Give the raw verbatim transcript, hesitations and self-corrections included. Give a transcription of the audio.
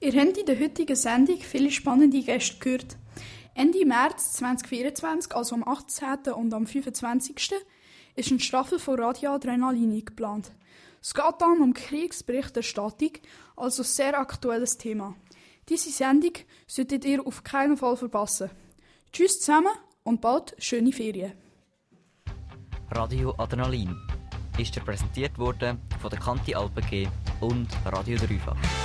Ihr habt in der heutigen Sendung viele spannende Gäste gehört. Ende März zwanzig vierundzwanzig, also am achtzehnten und am fünfundzwanzigsten ist eine Staffel von Radio Adrenalin geplant. Es geht dann um Kriegsberichterstattung, also ein sehr aktuelles Thema. Diese Sendung solltet ihr auf keinen Fall verpassen. Tschüss zusammen und bald schöne Ferien. Radio Adrenalin ist dir präsentiert worden von der Kanti Alpen G und Radio Dreifach.